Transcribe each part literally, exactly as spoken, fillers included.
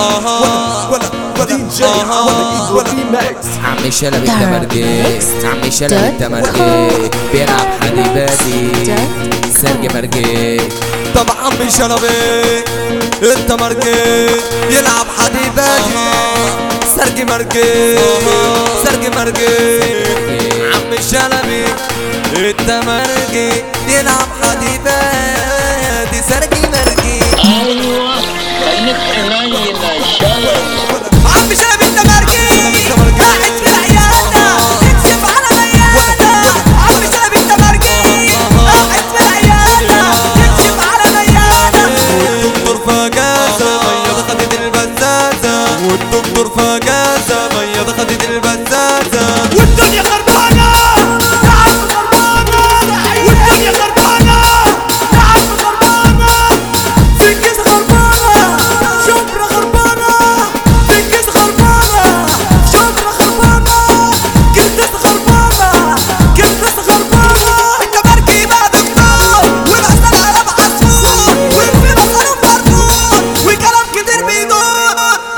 ولا ولا دي جي ولا دي ماكس. عمي شلبي التمرجي، عمي شلبي التمرجي بيلعب حديباتي سرجي مرجي. طب عمي شلبي التمرجي يلعب حديباتي سرجي مرجي سرجي مرجي. عمي شلبي التمرجي يلعب حديباتي سرجي مرجي. ايوه خليك حنين يا شلبي. عمي شلبي التمرجي قاعد في عيادة يكشف على ميادة. عمي شلبي التمرجي قاعد في عيادة يكشف على ميادة. والدكتور فجازة ميادة خدت البزازة. والدكتور فجازة ميادة خدت البزازة. والدنيا خربانة نعم خربانة. والدنيا خربانة نعم خربانة. سنجز خربانة شبرا خربانة. سنجز خربانة شبرا خربانة. كردس خربانة كردس خربانة. التمرجي بقى دكتور والعسل عرب عصفور والفينا صاروخ مرفوض وكلام كتير بيدور.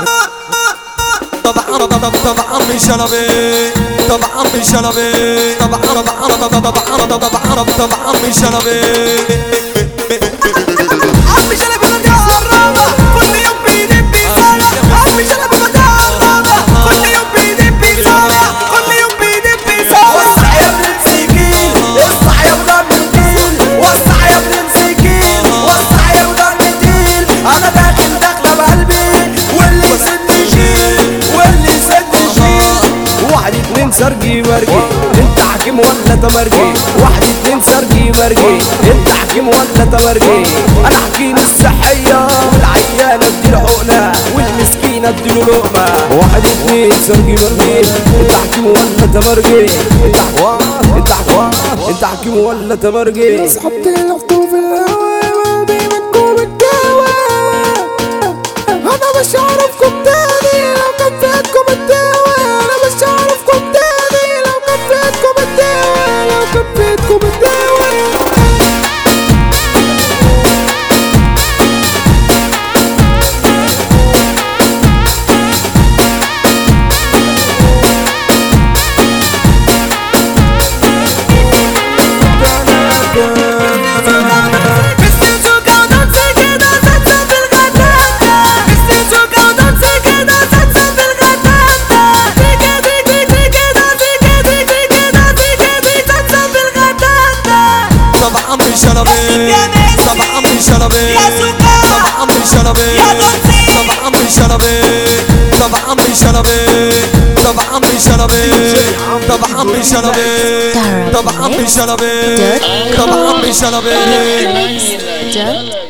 طبعا طبعا طبعا عمي شلبي طبعا عمي شلبي طبعا طبعا طبعا طبعا طبعا عمي شلبي. عمي شلبي بدي اقربها كل يوم بيدب بيصارع. عمي شلبي بدي اقربها كل يوم بيدب بيصارع. كل يوم بيدب بيصارع. وسع يا ابن المساكين اصلع يا ولاد الدين. وسع يا ابن المساكين وسع يا ولاد الدين. انا داخل داخله بقلبي واللي يسد يشيل واللي يسد يشيل. واحد اتنين سرجي مرجي انت حكيم ولا تمرجي. واحد اتنين سرجي مرجي انت حكيم ولا تمرجي. انا حكيم الصحية والعيانة اديله حقنة والمسكينة اديله لقمة. واحد اتنين سرجي مرجي انت حكيم ولا تمرجي. انت حكيم انت حكيم انت حكيم ولا تمرجي. صحبت لفته في الهوا بيمكوا بالدوا. انا مش عارفكم تاني لو كان فاتكم الدوا. انا مش عارفكم تاني لو كان فاتكم الدوا. لو كان فاتكم الدوا. شلبي طبعا عمي شلبي طبعا عمي شلبي طبعا عمي شلبي طبعا عمي شلبي طبعا عمي شلبي طبعا عمي شلبي طبعا عمي شلبي طبعا عمي شلبي.